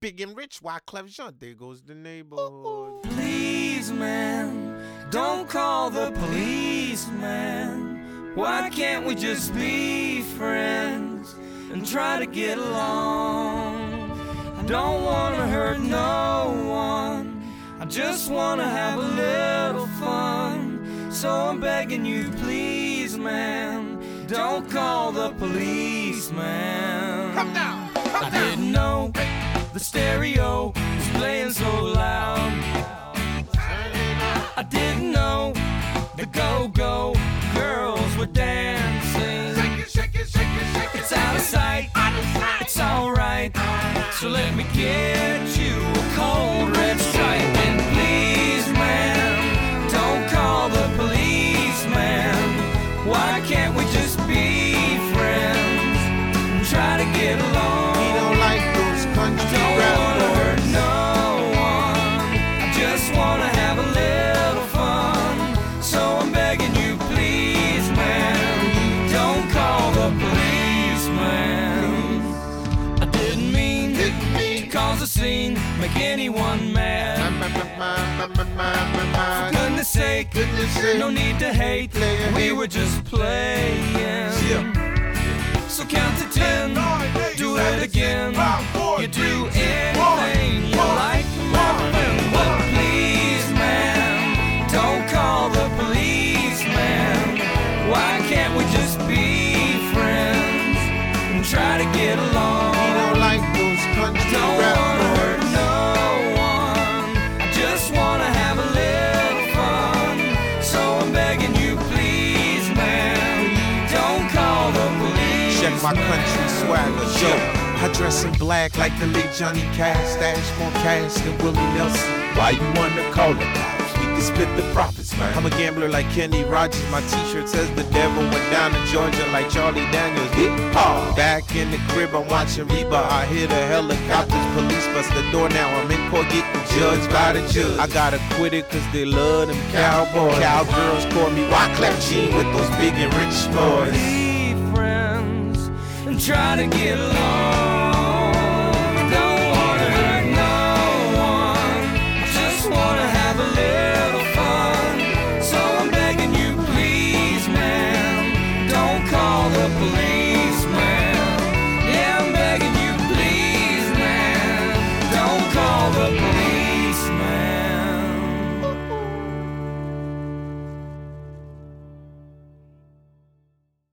big and rich. Wyclef Jean, there goes the neighborhood. Please, man, don't call the police, man. Why can't we just be friends and try to get along? I don't wanna hurt no one, I just wanna have a little fun. So I'm begging you, please, man, don't call the police, man. Come down, come I down. didn't know the stereo was playing so loud. I didn't know the go-go girls were dancing. Shake it, shake it, shake it, shake it. It's out of sight, it's alright. So let me get you a cold red stripe. And please, man, don't call the police, man. Why can't we just be friends and try to get along? He don't like those country Don't rap wanna hurt boys. no one, I just wanna have a little fun. So I'm begging you, please, man, don't call the policeman. I didn't mean to cause a scene, make anyone mad. For goodness sake, no need to hate, we were just playing. So count to 10, do it again. You do anything you like, my friend. But please, man, don't call the police, man. Why can't we just be friends and try to get along? He don't like those country Don't rap wanna hurt boys. no one, I just wanna have a little fun. So I'm begging you, please, man, don't call the police. Check my country swagger, yo. I dress in black like the late Johnny Cash. Stash more cash than Willie Nelson. Why you wanna call it? We can split the profits, man. I'm a gambler like Kenny Rogers. My t-shirt says the devil went down to Georgia like Charlie Daniels. Hip-hop. Back in the crib, I'm watching Reba. I hear the helicopters, police bust the door. Now I'm in court getting judged by the judge. I gotta quit it cause they love them cowboys. Cowgirls call me Wyclef Jean with those big and rich boys. Be friends and try to get along.